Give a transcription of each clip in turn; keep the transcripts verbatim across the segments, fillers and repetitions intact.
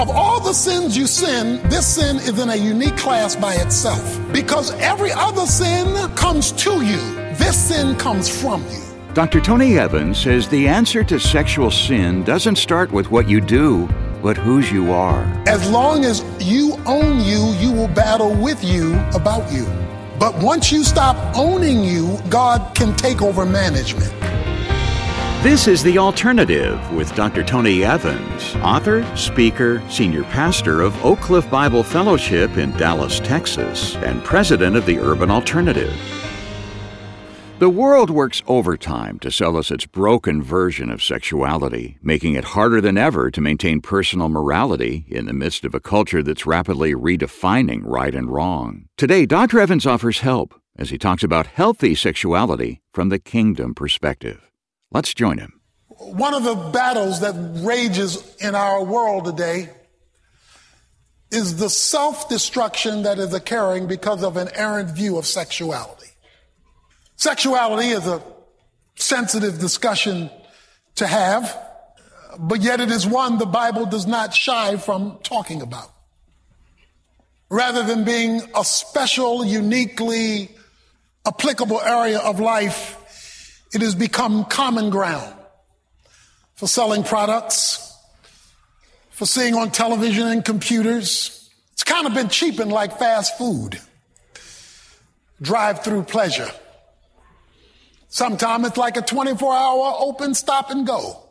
Of all the sins you sin, this sin is in a unique class by itself. Because every other sin comes to you. This sin comes from you. Doctor Tony Evans says the answer to sexual sin doesn't start with what you do, but whose you are. As long as you own you, you will battle with you about you. But once you stop owning you, God can take over management. This is The Alternative with Doctor Tony Evans, author, speaker, senior pastor of Oak Cliff Bible Fellowship in Dallas, Texas, and president of the Urban Alternative. The world works overtime to sell us its broken version of sexuality, making it harder than ever to maintain personal morality in the midst of a culture that's rapidly redefining right and wrong. Today, Doctor Evans offers help as he talks about healthy sexuality from the kingdom perspective. Let's join him. One of the battles that rages in our world today is the self-destruction that is occurring because of an errant view of sexuality. Sexuality is a sensitive discussion to have, but yet it is one the Bible does not shy from talking about. Rather than being a special, uniquely applicable area of life, it has become common ground for selling products, for seeing on television and computers. It's kind of been cheapened like fast food, drive-through pleasure. Sometimes it's like a twenty-four hour open stop and go.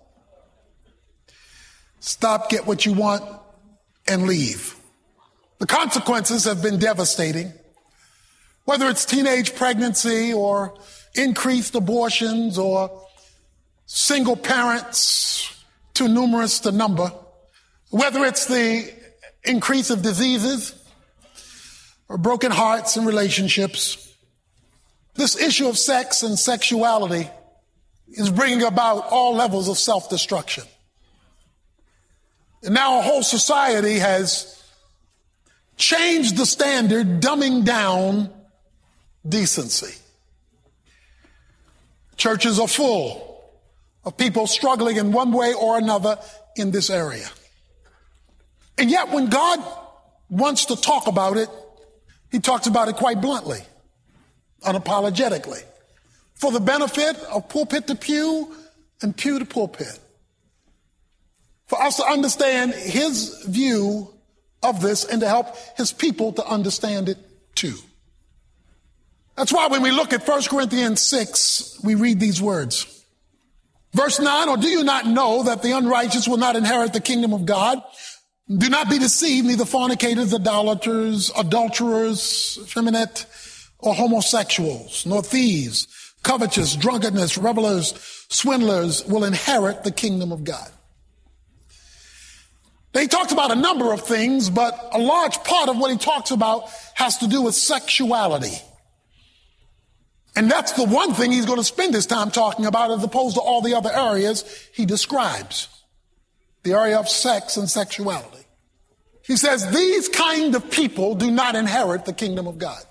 Stop, get what you want, and leave. The consequences have been devastating. Whether it's teenage pregnancy or increased abortions or single parents too numerous to number, whether it's the increase of diseases or broken hearts and relationships, this issue of sex and sexuality is bringing about all levels of self-destruction. And now a whole society has changed the standard, dumbing down decency. Churches are full of people struggling in one way or another in this area. And yet when God wants to talk about it, he talks about it quite bluntly, unapologetically, for the benefit of pulpit to pew and pew to pulpit. For us to understand his view of this and to help his people to understand it too. That's why when we look at First Corinthians six, we read these words. Verse nine, or do you not know that the unrighteous will not inherit the kingdom of God? Do not be deceived, neither fornicators, idolaters, adulterers, effeminate, or homosexuals, nor thieves, covetous, drunkenness, revelers, swindlers will inherit the kingdom of God. They talked about a number of things, but a large part of what he talks about has to do with sexuality. And that's the one thing he's going to spend his time talking about as opposed to all the other areas he describes. The area of sex and sexuality. He says these kind of people do not inherit the kingdom of God.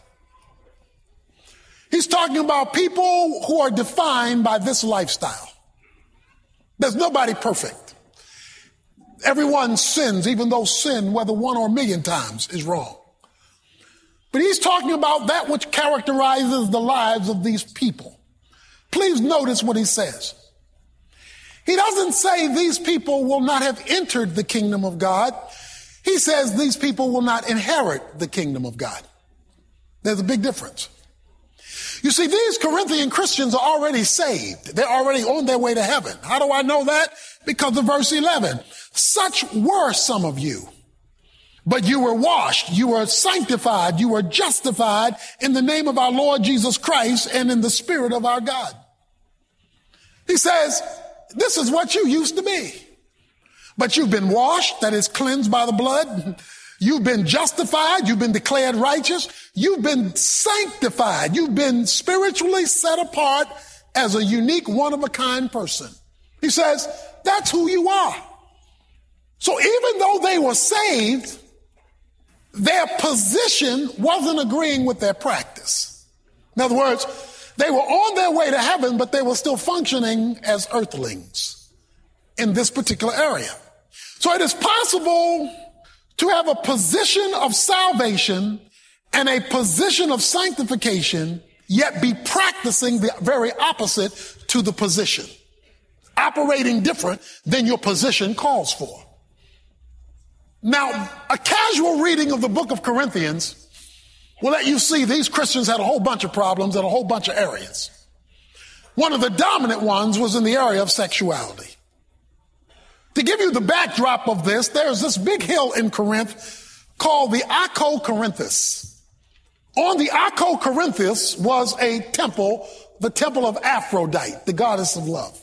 He's talking about people who are defined by this lifestyle. There's nobody perfect. Everyone sins, even though sin, whether one or a million times, is wrong. But he's talking about that which characterizes the lives of these people. Please notice what he says. He doesn't say these people will not have entered the kingdom of God. He says these people will not inherit the kingdom of God. There's a big difference. You see, these Corinthian Christians are already saved. They're already on their way to heaven. How do I know that? Because of verse eleven. Such were some of you. But you were washed, you were sanctified, you were justified in the name of our Lord Jesus Christ and in the Spirit of our God. He says, this is what you used to be. But you've been washed, that is cleansed by the blood. You've been justified, you've been declared righteous, you've been sanctified, you've been spiritually set apart as a unique, one-of-a-kind person. He says, that's who you are. So even though they were saved, their position wasn't agreeing with their practice. In other words, they were on their way to heaven, but they were still functioning as earthlings in this particular area. So it is possible to have a position of salvation and a position of sanctification, yet be practicing the very opposite to the position, operating different than your position calls for. Now, a casual reading of the book of Corinthians will let you see these Christians had a whole bunch of problems in a whole bunch of areas. One of the dominant ones was in the area of sexuality. To give you the backdrop of this, there's this big hill in Corinth called the Acrocorinthus. On the Acrocorinthus was a temple, the temple of Aphrodite, the goddess of love.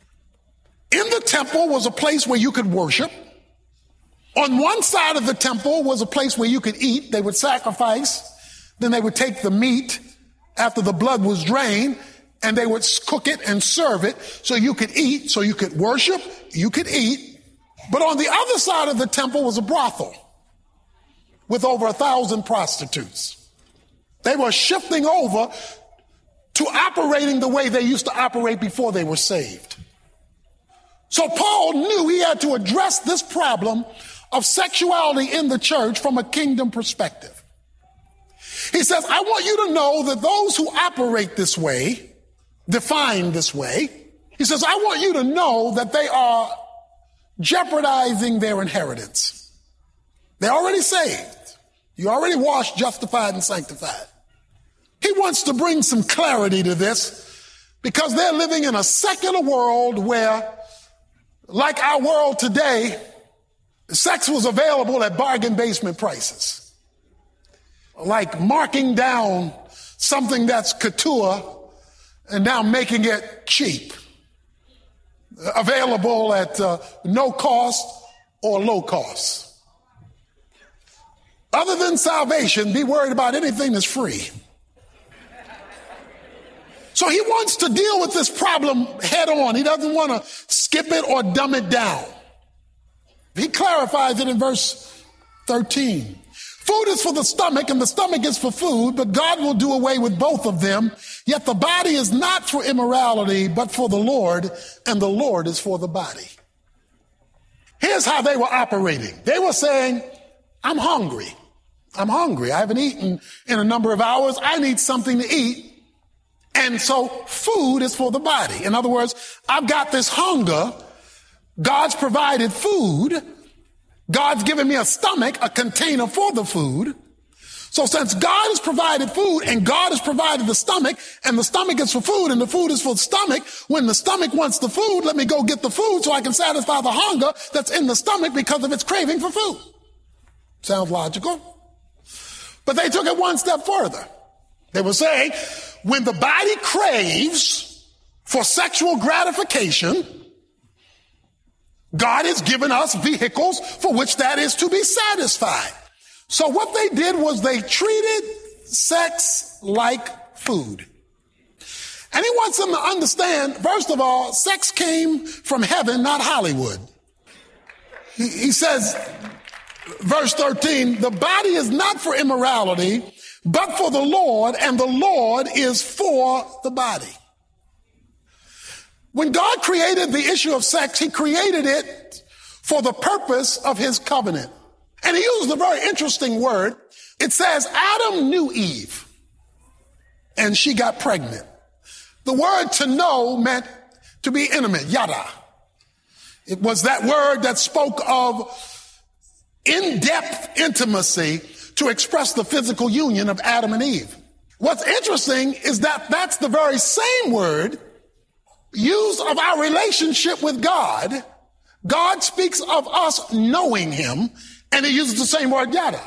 In the temple was a place where you could worship. On one side of the temple was a place where you could eat. They would sacrifice. Then they would take the meat after the blood was drained, and they would cook it and serve it so you could eat, so you could worship, you could eat. But on the other side of the temple was a brothel with over a thousand prostitutes. They were shifting over to operating the way they used to operate before they were saved. So Paul knew he had to address this problem of sexuality in the church from a kingdom perspective. He says, I want you to know that those who operate this way, define this way, he says, I want you to know that they are jeopardizing their inheritance. They're already saved. You're already washed, justified, and sanctified. He wants to bring some clarity to this because they're living in a secular world where, like our world today, sex was available at bargain basement prices. Like marking down something that's couture and now making it cheap. Available at uh, no cost or low cost. Other than salvation, be worried about anything that's free. So he wants to deal with this problem head on. He doesn't want to skip it or dumb it down. He clarifies it in verse thirteen. Food is for the stomach and the stomach is for food, but God will do away with both of them. Yet the body is not for immorality, but for the Lord, and the Lord is for the body. Here's how they were operating. They were saying, I'm hungry. I'm hungry. I haven't eaten in a number of hours. I need something to eat. And so food is for the body. In other words, I've got this hunger. God's provided food. God's given me a stomach, a container for the food. So since God has provided food and God has provided the stomach, and the stomach is for food and the food is for the stomach, when the stomach wants the food, let me go get the food so I can satisfy the hunger that's in the stomach because of its craving for food. Sounds logical. But they took it one step further. They were saying, when the body craves for sexual gratification, God has given us vehicles for which that is to be satisfied. So what they did was they treated sex like food. And he wants them to understand, first of all, sex came from heaven, not Hollywood. He, he says, verse thirteen, the body is not for immorality, but for the Lord, and the Lord is for the body. When God created the issue of sex, he created it for the purpose of his covenant. And he used a very interesting word. It says Adam knew Eve and she got pregnant. The word to know meant to be intimate, yada. It was that word that spoke of in-depth intimacy to express the physical union of Adam and Eve. What's interesting is that that's the very same word used of our relationship with God. God speaks of us knowing him, and he uses the same word, yada.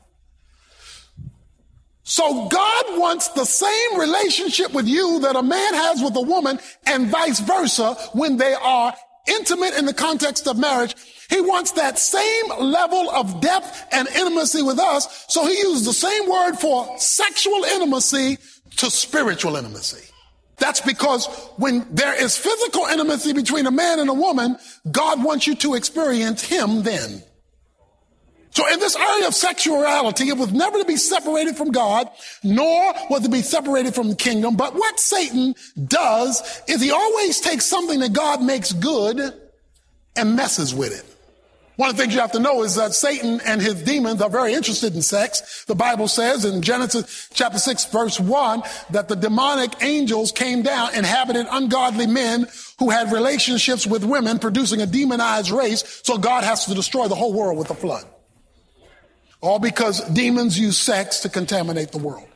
So God wants the same relationship with you that a man has with a woman, and vice versa when they are intimate in the context of marriage. He wants that same level of depth and intimacy with us. So he used the same word for sexual intimacy to spiritual intimacy. That's because when there is physical intimacy between a man and a woman, God wants you to experience him then. So in this area of sexuality, it was never to be separated from God, nor was it to be separated from the kingdom. But what Satan does is he always takes something that God makes good and messes with it. One of the things you have to know is that Satan and his demons are very interested in sex. The Bible says in Genesis chapter six, verse one, that the demonic angels came down, inhabited ungodly men who had relationships with women, producing a demonized race. So God has to destroy the whole world with a flood. All because demons use sex to contaminate the world.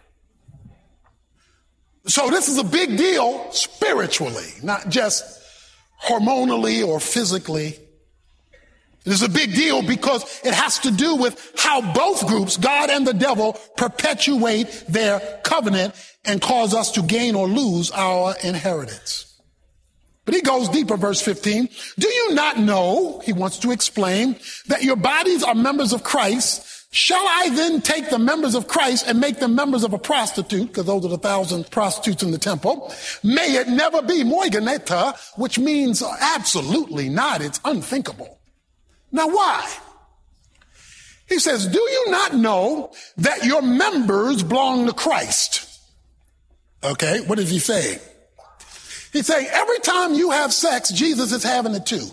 So this is a big deal spiritually, not just hormonally or physically. It is a big deal because it has to do with how both groups, God and the devil, perpetuate their covenant and cause us to gain or lose our inheritance. But he goes deeper, verse fifteen. Do you not know, he wants to explain, that your bodies are members of Christ? Shall I then take the members of Christ and make them members of a prostitute? Because those are the thousand prostitutes in the temple. May it never be, moigeneta, which means absolutely not. It's unthinkable. Now, why? He says, do you not know that your members belong to Christ? Okay, what is he saying? He's saying every time you have sex, Jesus is having it too.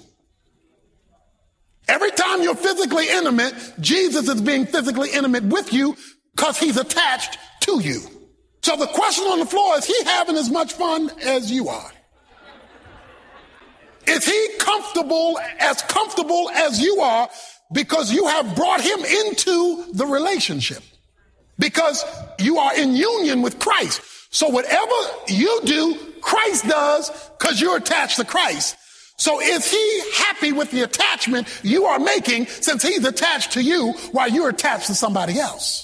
Every time you're physically intimate, Jesus is being physically intimate with you because he's attached to you. So the question on the floor is, he having as much fun as you are? Is he comfortable, as comfortable as you are, because you have brought him into the relationship? Because you are in union with Christ. So whatever you do, Christ does because you're attached to Christ. So is he happy with the attachment you are making since he's attached to you while you're attached to somebody else?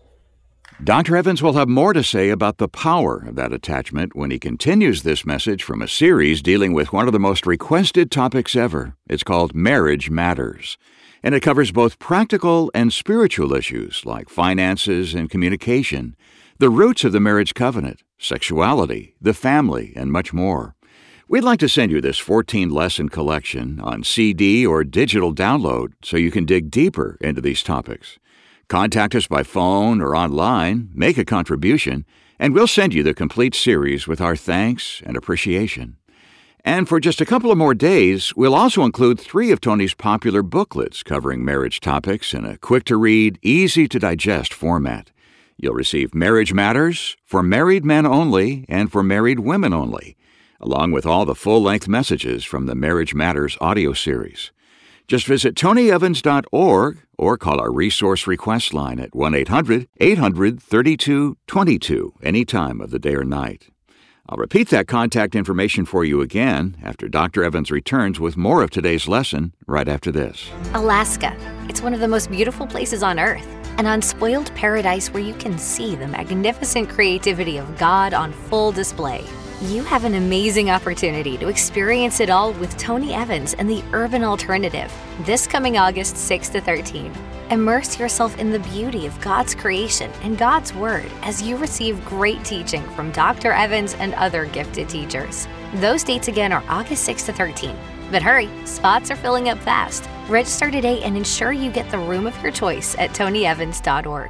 Doctor Evans will have more to say about the power of that attachment when he continues this message from a series dealing with one of the most requested topics ever. It's called Marriage Matters, and it covers both practical and spiritual issues like finances and communication, the roots of the marriage covenant, sexuality, the family, and much more. We'd like to send you this fourteen-lesson collection on C D or digital download so you can dig deeper into these topics. Contact us by phone or online, make a contribution, and we'll send you the complete series with our thanks and appreciation. And for just a couple of more days, we'll also include three of Tony's popular booklets covering marriage topics in a quick-to-read, easy-to-digest format. You'll receive Marriage Matters for married men only and for married women only, along with all the full-length messages from the Marriage Matters audio series. Just visit tony evans dot org or call our resource request line at one eight hundred eight hundred thirty-two twenty-two any time of the day or night. I'll repeat that contact information for you again after Doctor Evans returns with more of today's lesson right after this. Alaska. It's one of the most beautiful places on Earth, an unspoiled paradise where you can see the magnificent creativity of God on full display. You have an amazing opportunity to experience it all with Tony Evans and the Urban Alternative this coming August sixth to thirteenth. Immerse yourself in the beauty of God's creation and God's Word as you receive great teaching from Doctor Evans and other gifted teachers. Those dates again are August sixth to thirteenth. But hurry, spots are filling up fast. Register today and ensure you get the room of your choice at tony evans dot org.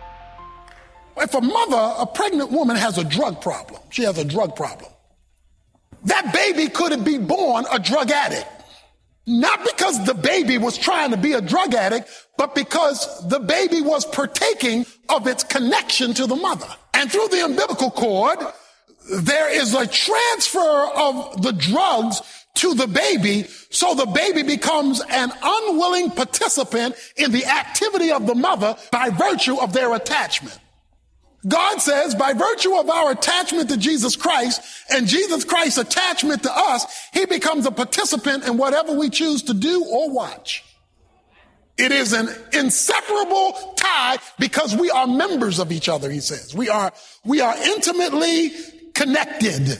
If a mother, a pregnant woman, has a drug problem, she has a drug problem, that baby could be born a drug addict. Not because the baby was trying to be a drug addict, but because the baby was partaking of its connection to the mother. And through the umbilical cord, there is a transfer of the drugs to the baby, so the baby becomes an unwilling participant in the activity of the mother by virtue of their attachment. God says, by virtue of our attachment to Jesus Christ and Jesus Christ's attachment to us, he becomes a participant in whatever we choose to do or watch. It is an inseparable tie because we are members of each other, he says. We are, we are intimately connected.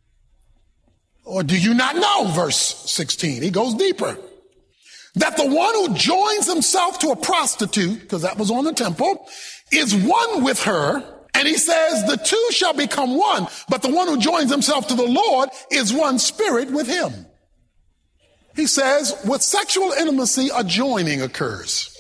Or do you not know, verse sixteen, he goes deeper, that the one who joins himself to a prostitute, because that was on the temple, is one with her, and he says the two shall become one, but the one who joins himself to the Lord is one spirit with him. He says with sexual intimacy, a joining occurs.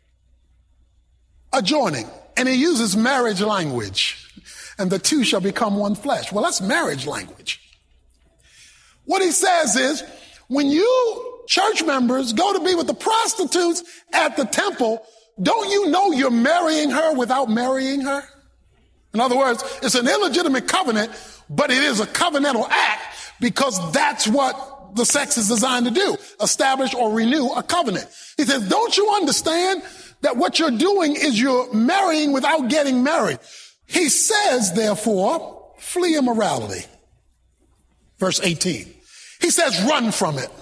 A joining. And he uses marriage language, and the two shall become one flesh. Well, that's marriage language. What he says is, when you church members go to be with the prostitutes at the temple, don't you know you're marrying her without marrying her? In other words, it's an illegitimate covenant, but it is a covenantal act because that's what the sex is designed to do, establish or renew a covenant. He says, don't you understand that what you're doing is you're marrying without getting married? He says, therefore, flee immorality. Verse eighteen. He says, run from it.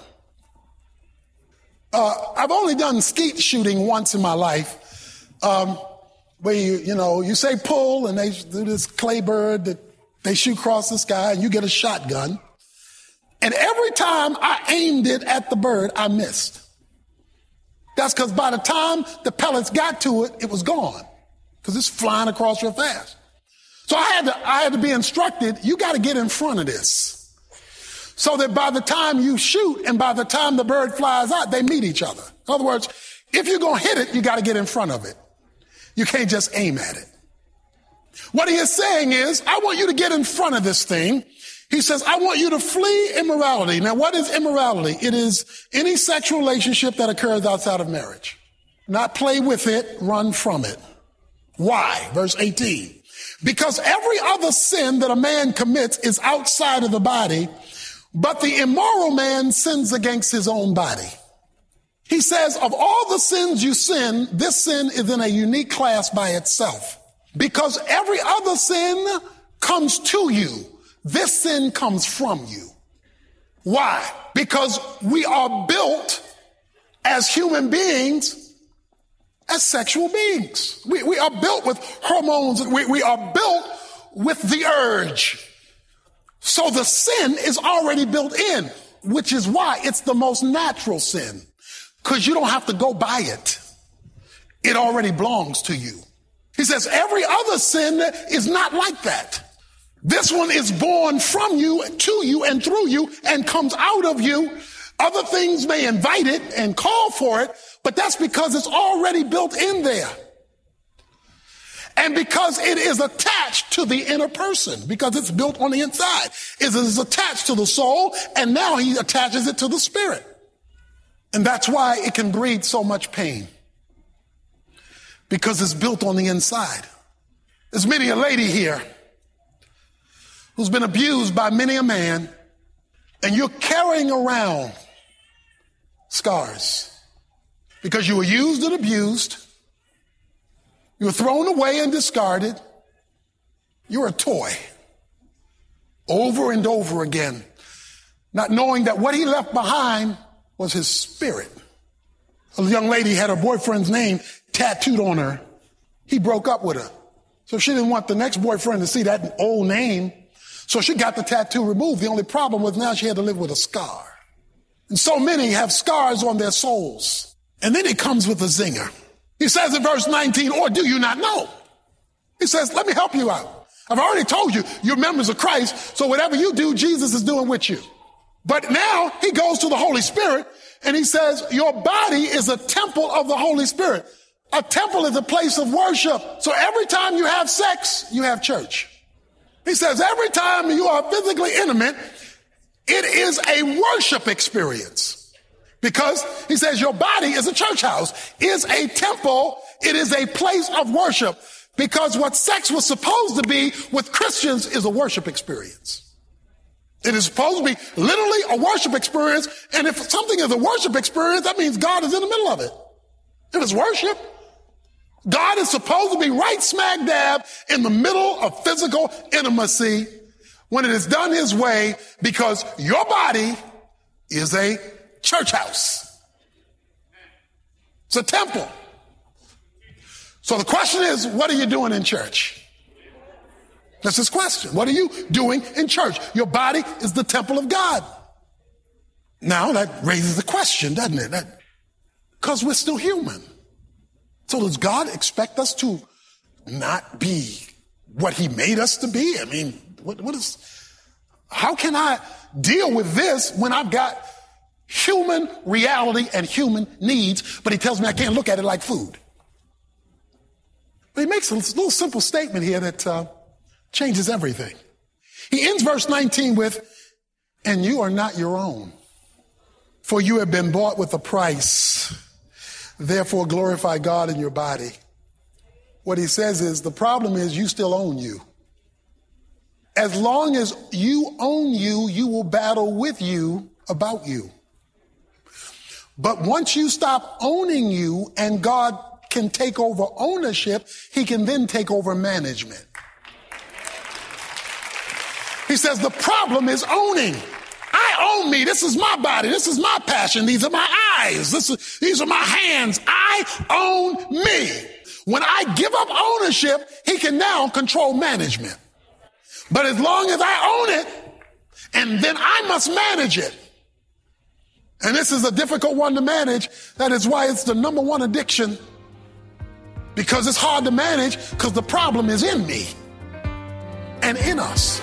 Uh, I've only done skeet shooting once in my life, um, where you, you know, you say pull and they do this clay bird that they shoot across the sky and you get a shotgun. And every time I aimed it at the bird, I missed. That's because by the time the pellets got to it, it was gone because it's flying across real fast. So I had to, I had to be instructed, you got to get in front of this so that by the time you shoot and by the time the bird flies out, they meet each other. In other words, if you're going to hit it, you got to get in front of it. You can't just aim at it. What he is saying is, I want you to get in front of this thing. He says, I want you to flee immorality. Now, what is immorality? It is any sexual relationship that occurs outside of marriage. Not play with it, run from it. Why? Verse eighteen. Because every other sin that a man commits is outside of the body, but the immoral man sins against his own body. He says, of all the sins you sin, this sin is in a unique class by itself. Because every other sin comes to you. This sin comes from you. Why? Because we are built as human beings, as sexual beings. We, we are built with hormones. We, we are built with the urge. So the sin is already built in, which is why it's the most natural sin, because you don't have to go buy it. It already belongs to you. He says every other sin is not like that. This one is born from you, to you, and through you, and comes out of you. Other things may invite it and call for it, but that's because it's already built in there. And because it is attached to the inner person, because it's built on the inside. It is attached to the soul, and now he attaches it to the spirit. And that's why it can breed so much pain. Because it's built on the inside. There's many a lady here who's been abused by many a man, and you're carrying around scars because you were used and abused. You were thrown away and discarded. You're a toy over and over again, not knowing that what he left behind was his spirit. A young lady had her boyfriend's name tattooed on her. He broke up with her. So she didn't want the next boyfriend to see that old name. So she got the tattoo removed. The only problem was now she had to live with a scar. And so many have scars on their souls. And then he comes with a zinger. He says in verse nineteen, or do you not know? He says, let me help you out. I've already told you, you're members of Christ, so whatever you do, Jesus is doing with you. But now he goes to the Holy Spirit and he says, your body is a temple of the Holy Spirit. A temple is a place of worship. So every time you have sex, you have church. He says every time you are physically intimate, it is a worship experience. Because he says your body is a church house, is a temple, it is a place of worship. Because what sex was supposed to be with Christians is a worship experience. It is supposed to be literally a worship experience. And if something is a worship experience, that means God is in the middle of it. If it's worship, God is supposed to be right smack dab in the middle of physical intimacy when it is done his way, because your body is a church house. It's a temple. So the question is, what are you doing in church? That's his question. What are you doing in church? Your body is the temple of God. Now that raises the question, doesn't it? That, because we're still human. So does God expect us to not be what he made us to be? I mean, what, what is, how can I deal with this when I've got human reality and human needs, but he tells me I can't look at it like food? But he makes a little simple statement here that uh, changes everything. He ends verse nineteen with, and you are not your own. For you have been bought with a price. Therefore, glorify God in your body. What he says is the problem is you still own you. As long as you own you, you will battle with you about you. But once you stop owning you and God can take over ownership, he can then take over management. He says the problem is owning. I own me. This is my body. This is my passion. These are my eyes. This is, these are my hands. I own me. When I give up ownership, he can now control management. But as long as I own it, and then I must manage it. And this is a difficult one to manage. That is why it's the number one addiction. Because it's hard to manage because the problem is in me and in us.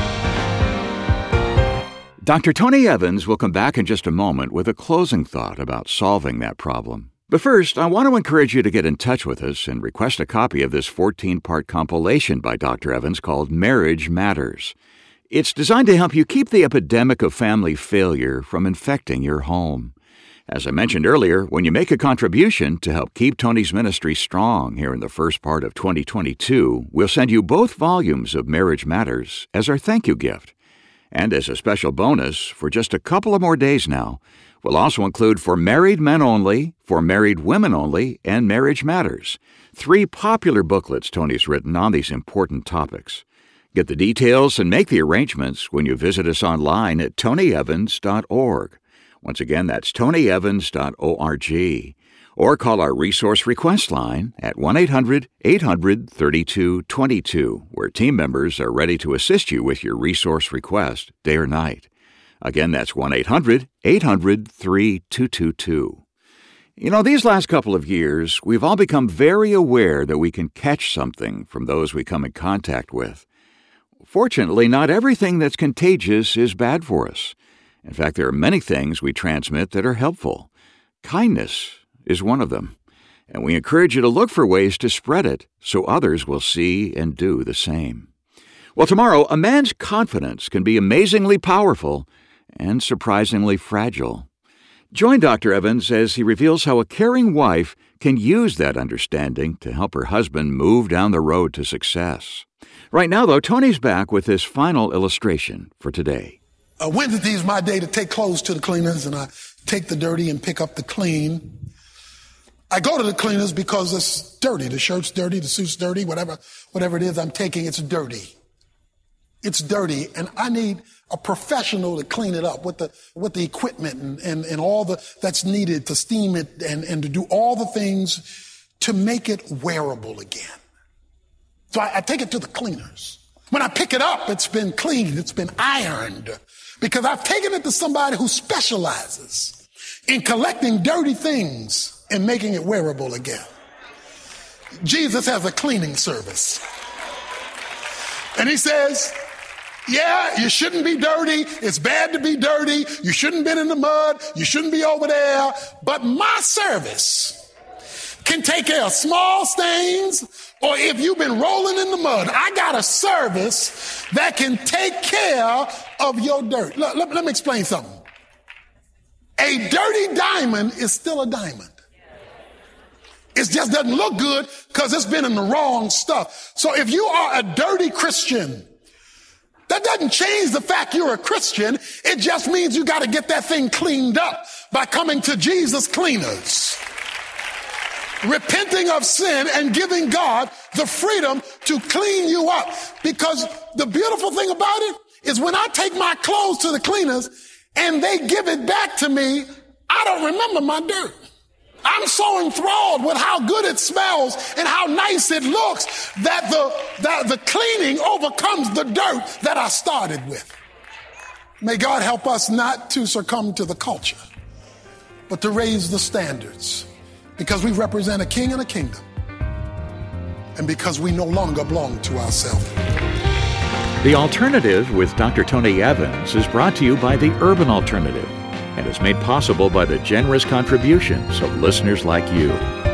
Doctor Tony Evans will come back in just a moment with a closing thought about solving that problem. But first, I want to encourage you to get in touch with us and request a copy of this fourteen-part compilation by Doctor Evans called Marriage Matters. It's designed to help you keep the epidemic of family failure from infecting your home. As I mentioned earlier, when you make a contribution to help keep Tony's ministry strong here in the first part of twenty twenty-two, we'll send you both volumes of Marriage Matters as our thank you gift. And as a special bonus, for just a couple of more days now, we'll also include For Married Men Only, For Married Women Only, and Marriage Matters, three popular booklets Tony's written on these important topics. Get the details and make the arrangements when you visit us online at tony evans dot org. Once again, that's tony evans dot org. Or call our resource request line at one eight hundred eight hundred thirty-two twenty-two, where team members are ready to assist you with your resource request day or night. Again, that's one eight hundred eight hundred thirty-two twenty-two. You know, these last couple of years, we've all become very aware that we can catch something from those we come in contact with. Fortunately, not everything that's contagious is bad for us. In fact, there are many things we transmit that are helpful. Kindness is one of them, and we encourage you to look for ways to spread it so others will see and do the same. Well, tomorrow, a man's confidence can be amazingly powerful and surprisingly fragile. Join Doctor Evans as he reveals how a caring wife can use that understanding to help her husband move down the road to success. Right now, though, Tony's back with his final illustration for today. Uh, Wednesday is my day to take clothes to the cleaners, and I take the dirty and pick up the clean. I go to the cleaners because it's dirty. The shirt's dirty, the suit's dirty, whatever, whatever it is I'm taking, it's dirty. It's dirty, and I need a professional to clean it up with the with the equipment and, and, and all the that's needed to steam it and, and to do all the things to make it wearable again. So I, I take it to the cleaners. When I pick it up, it's been cleaned, it's been ironed, because I've taken it to somebody who specializes in collecting dirty things and making it wearable again. Jesus has a cleaning service. And he says, yeah, you shouldn't be dirty. It's bad to be dirty. You shouldn't be in the mud. You shouldn't be over there. But my service can take care of small stains, or if you've been rolling in the mud, I got a service that can take care of your dirt. Let, let, let me explain something. A dirty diamond is still a diamond. It just doesn't look good because it's been in the wrong stuff. So if you are a dirty Christian, that doesn't change the fact you're a Christian. It just means you got to get that thing cleaned up by coming to Jesus Cleaners, repenting of sin and giving God the freedom to clean you up. Because the beautiful thing about it is when I take my clothes to the cleaners and they give it back to me, I don't remember my dirt. I'm so enthralled with how good it smells and how nice it looks that the, that the cleaning overcomes the dirt that I started with. May God help us not to succumb to the culture, but to raise the standards, because we represent a king and a kingdom, and because we no longer belong to ourselves. The Alternative with Doctor Tony Evans is brought to you by the Urban Alternative, and is made possible by the generous contributions of listeners like you.